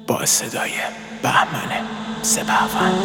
با صدای بهمن سپهوند.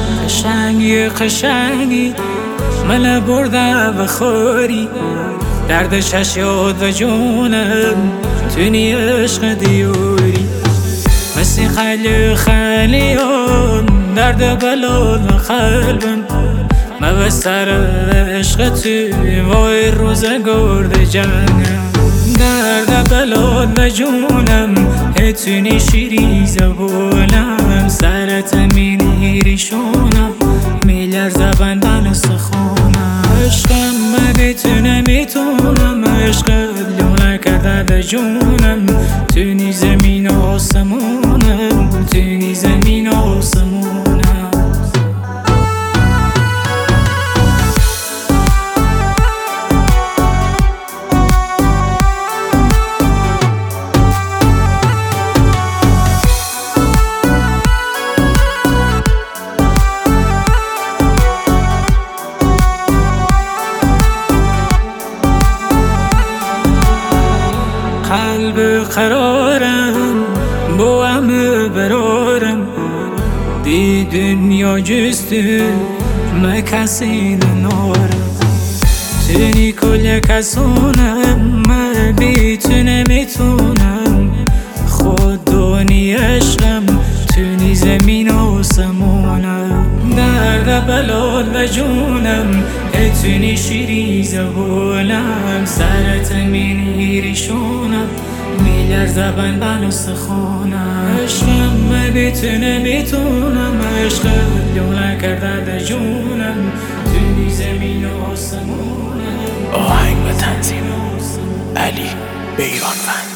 قشنگی من برده و خوری دردش یاد و جونم تونی عشق دیوری مثل خلیان درد بلال قلبم مبستر عشق توی وای روز گرد جنگم درد بلال و جونم هتونی شیری زبونم سرت میری شونم میلرزه بندن استخونم عشقم میتونم عشق لونه کرده به جونم تونی زمین و آسمونم تونی زمین و آسمونم قلب قرارم با همه برارم دی دنیا جست ما کسی نارم تونی کل کسونم من بیتونه میتونم خود دونی عشقم تونی زمین و سمونم درد بلال و جونم اتونی شیری زبونم سرت میری شونم میلرزه بندن استخونم عشقم میتونم عشق لونه کرده در جونم تونی زمین و آسمونم آهنگ و تنظیم علی بیرانوند.